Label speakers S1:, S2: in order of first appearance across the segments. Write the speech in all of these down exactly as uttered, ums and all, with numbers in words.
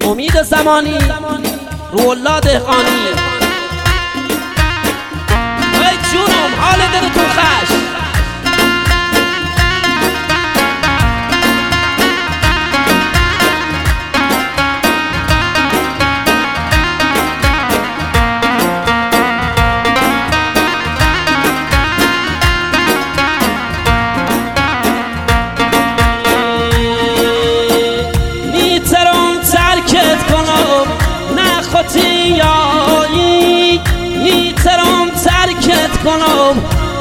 S1: امید زمانی، روح‌الله دهقانی. ای جونم حال دلتون خوش.
S2: میترم ترکت کنم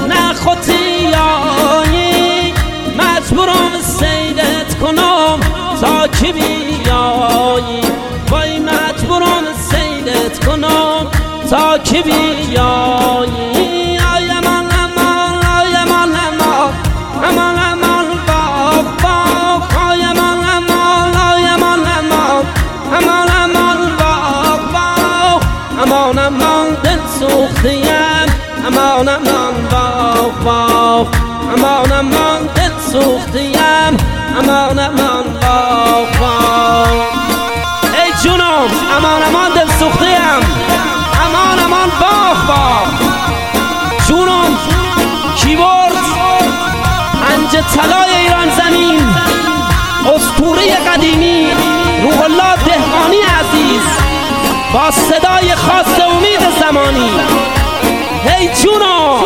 S2: نخوتیایی، مجبورم سیدت کنم تا که بیایی. وای مجبورم سیدت کنم تا که بیایی. آی امان امان آی امان امان امان امان باغ باغ. آی امان امان آی امان امان امان امان باغ باغ. امان امان دل سوختیم، امان امان باغ باغ. امان امان دل سوختیم، امان امان باغ باغ. ای جونم امان امان دل سوختیم، امان امان باغ باغ. جونم کیبورد پنج طلای ایران زمین، اسطوره قدیمی روح‌الله دهقانی عزیز با صدای خاص امید زمانی. هی جونم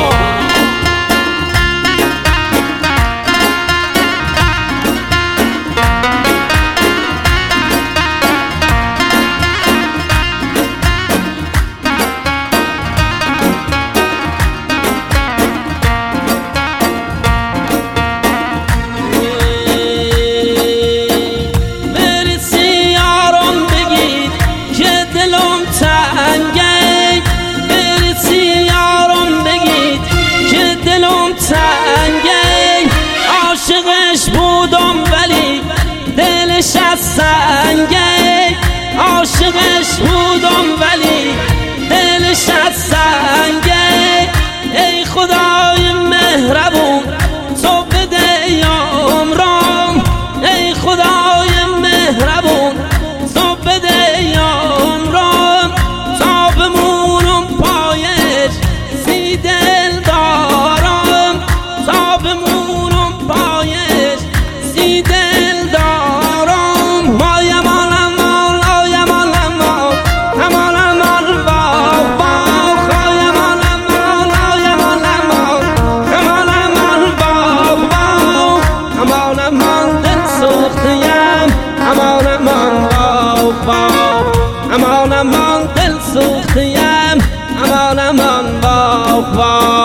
S2: عاشقش بودم ولی دلش از سنگه. عاشقش بودم ولی دلش از سنگه. ای خدای مهربون تو بده عمرم، ای خدای مهربون تو بده عمرم تا بمونم پایش سی دل دارم، تا بمونم پایش سی دل دارم. آی امان امان آی امان امان امان امان باغ باغ. آی امان امان آی امان امان امان امان باغ باغ. امان امان دل سوختیم، امان امان باغ باغ. امان امان دل سوختیم، امان امان باغ باغ.